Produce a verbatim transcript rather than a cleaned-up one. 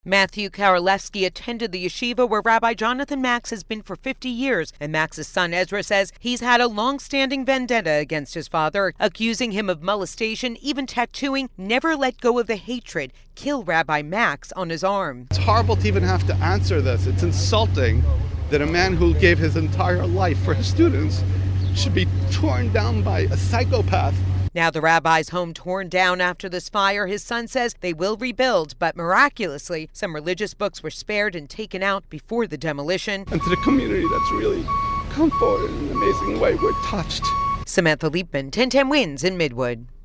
Matthew Karolewski attended the yeshiva where Rabbi Jonathan Max has been for fifty years, and Max's son Ezra says he's had a long-standing vendetta against his father, accusing him of molestation, even tattooing "Never let go of the hatred, kill Rabbi Max" on his arm. It's horrible to even have to answer this. It's insulting that a man who gave his entire life for his students should be torn down by a psychopath. Now the rabbi's home torn down after this fire. His son says they will rebuild, but miraculously, some religious books were spared and taken out before the demolition. And to the community that's really come forward in an amazing way, we're touched. Samantha Leapman, ten ten Wins in Midwood.